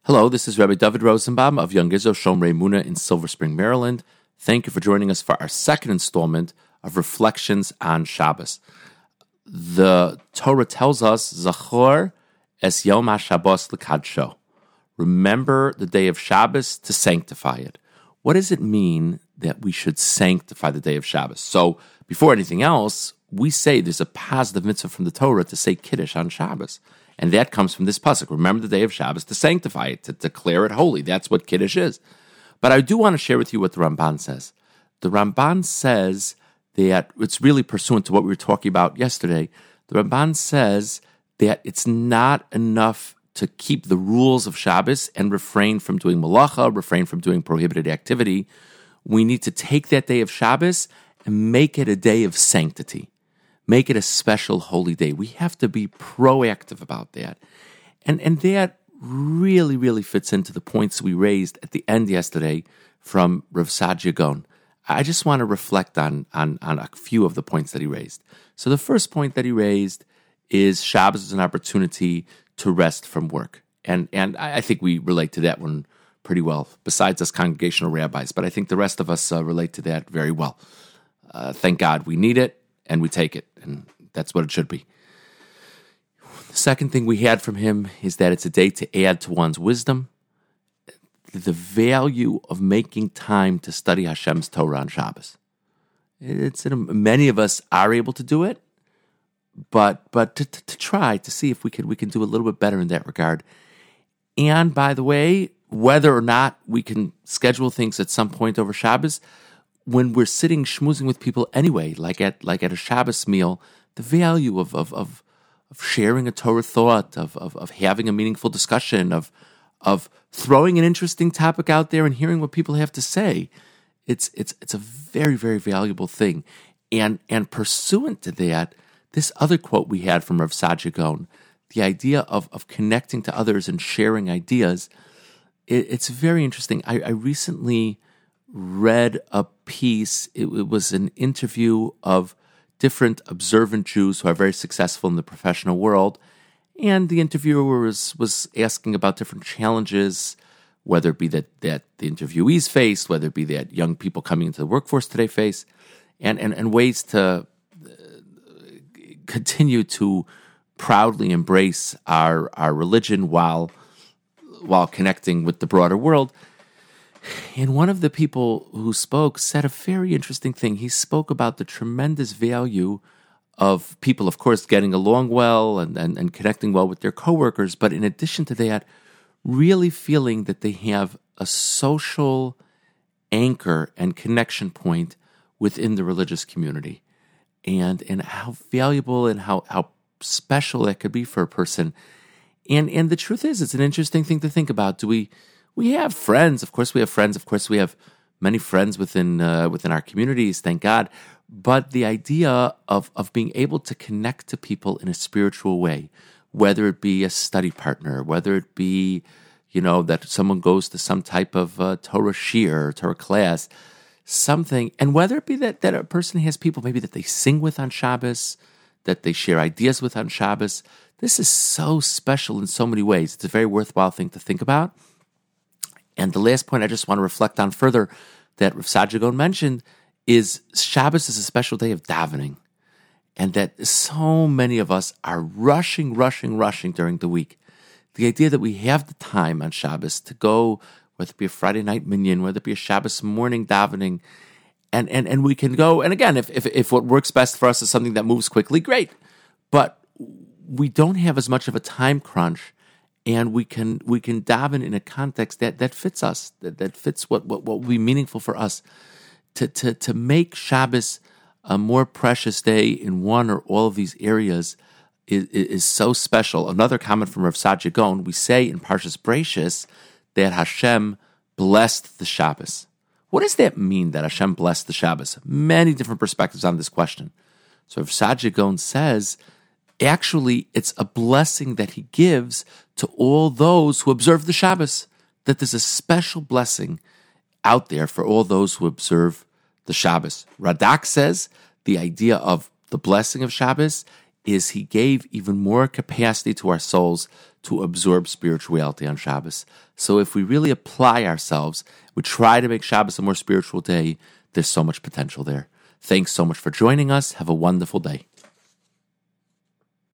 Hello, this is Rabbi David Rosenbaum of Young Israel Shomrei Emunah in Silver Spring, Maryland. Thank you for joining us for our second installment of Reflections on Shabbos. The Torah tells us, Zachor es Yom HaShabbos l'kadsho. Remember the day of Shabbos to sanctify it. What does it mean that we should sanctify the day of Shabbos? So, before anything else, we say there's a positive mitzvah from the Torah to say Kiddush on Shabbos. And that comes from this pasuk. Remember the day of Shabbos to sanctify it, to declare it holy. That's what Kiddush is. But I do want to share with you what the Ramban says. The Ramban says that it's really pursuant to what we were talking about yesterday. The Ramban says that it's not enough to keep the rules of Shabbos and refrain from doing malacha, refrain from doing prohibited activity. We need to take that day of Shabbos and make it a day of sanctity. Make it a special holy day. We have to be proactive about that. And that really, really fits into the points we raised at the end yesterday from Rav Saadia Gaon. I just want to reflect on a few of the points that he raised. So the first point that he raised is Shabbos is an opportunity to rest from work. And I think we relate to that one pretty well, besides us congregational rabbis. But I think the rest of us relate to that very well. Thank God we need it. And we take it, and that's what it should be. The second thing we had from him is that it's a day to add to one's wisdom. The value of making time to study Hashem's Torah on Shabbos. Many of us are able to do it, but to try to see if we can do a little bit better in that regard. And by the way, whether or not we can schedule things at some point over Shabbos, when we're sitting schmoozing with people anyway, like at a Shabbos meal, the value of sharing a Torah thought, of having a meaningful discussion, of throwing an interesting topic out there and hearing what people have to say, it's a very, very valuable thing. And pursuant to that, this other quote we had from Rav Saadia Gaon, the idea of connecting to others and sharing ideas, it's very interesting. I recently read a piece. It was an interview of different observant Jews who are very successful in the professional world, and the interviewer was asking about different challenges, whether it be that the interviewees faced, whether it be that young people coming into the workforce today face, and ways to continue to proudly embrace our religion while connecting with the broader world. And one of the people who spoke said a very interesting thing. He spoke about the tremendous value of people, of course, getting along well and connecting well with their coworkers, but in addition to that, really feeling that they have a social anchor and connection point within the religious community. And how valuable and how special that could be for a person. And the truth is, it's an interesting thing to think about. We have friends. Of course, we have friends. Of course, we have many friends within our communities, thank God. But the idea of being able to connect to people in a spiritual way, whether it be a study partner, whether it be, that someone goes to some type of Torah shiur, Torah class, something, and whether it be that a person has people maybe that they sing with on Shabbos, that they share ideas with on Shabbos, this is so special in so many ways. It's a very worthwhile thing to think about. And the last point I just want to reflect on further that Rav Saadia Gaon mentioned is Shabbos is a special day of davening. And that so many of us are rushing during the week. The idea that we have the time on Shabbos to go, whether it be a Friday night minyan, whether it be a Shabbos morning davening, and we can go, and again, if what works best for us is something that moves quickly, great. But we don't have as much of a time crunch. And we can daven in a context that fits us, that fits what will be meaningful for us. To make Shabbos a more precious day in one or all of these areas is so special. Another comment from Rav Saadia Gaon, we say in Parshas Bereishis that Hashem blessed the Shabbos. What does that mean, that Hashem blessed the Shabbos? Many different perspectives on this question. So Rav Saadia Gaon says, actually, it's a blessing that he gives to all those who observe the Shabbos, that there's a special blessing out there for all those who observe the Shabbos. Radak says the idea of the blessing of Shabbos is He gave even more capacity to our souls to absorb spiritual reality on Shabbos. So if we really apply ourselves, we try to make Shabbos a more spiritual day, there's so much potential there. Thanks so much for joining us. Have a wonderful day.